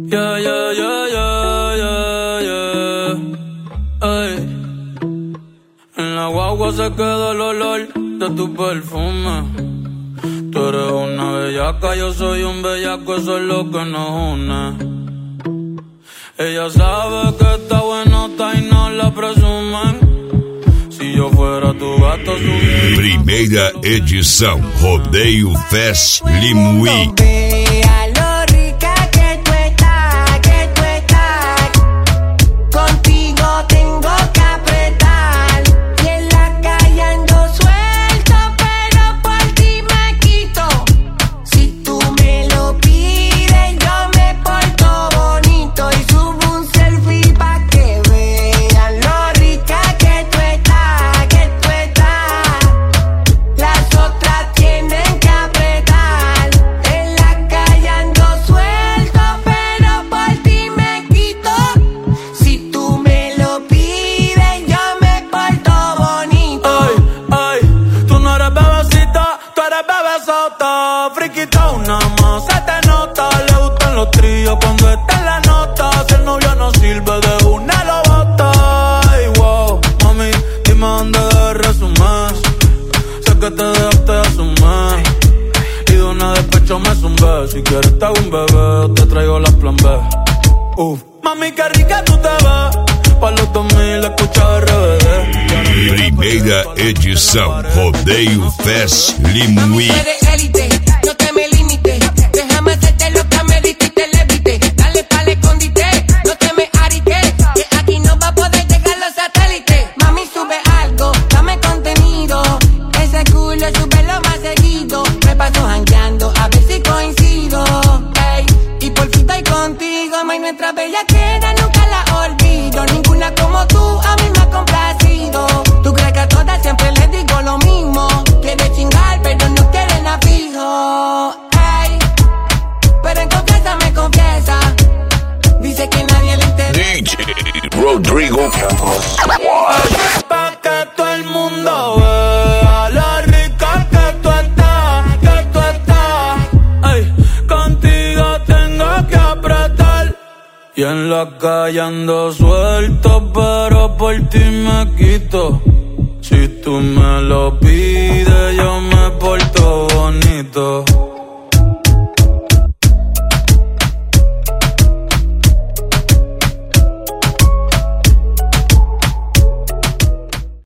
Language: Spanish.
Yeah, yeah, yeah, yeah, yeah, yeah. Ay. En la guagua se queda el olor de tu perfume. Tú eres una bellaca, yo soy un bellaco, eso es lo que nos une. Ella sabe que está buenota y no la presumen. Si yo fuera tu gato, subiera. Primeira edição, Rodeio Fest Limuí. Friquitona más, se te nota. Le gustan los tríos cuando está en la nota. Si el novio no sirve, de una lo bota. Ay, wow, mami, dime dónde debe resumir. Sé que te dejaste de asumir y de una despecho me zumbé. Si quieres te hago un bebé, te traigo las plan B. Mami, qué rica tú te ves. Pa' los 2000 escucha RBD. Primeira edição, Rodeio Fest Limuí. No te me limites, déjame hacerte lo que me diste y te levite. Dale pa'l escondite, no te me arites, que aquí no va a poder llegar los satélites. Mami, sube algo, dame contenido, ese culo súbelo más seguido. Me paso jangueando, a ver si coincido, ey, y por fin estoy contigo. May, nuestra bellaquera nunca la olvido, ninguna como tú a mí me ha complacido. Tú crees que a todas siempre les digo lo mismo, quieres chingar pero no quieren la fijo. Ey, pero en confianza me confiesa, dice que nadie le interesa. DJ Rodrigo Campos. Pa' que todo el mundo vea la rica que tú estás, que tú estás. Ay, contigo tengo que apretar. Y en la calle ando suelto, pero por ti me quito. Si tú me lo pides.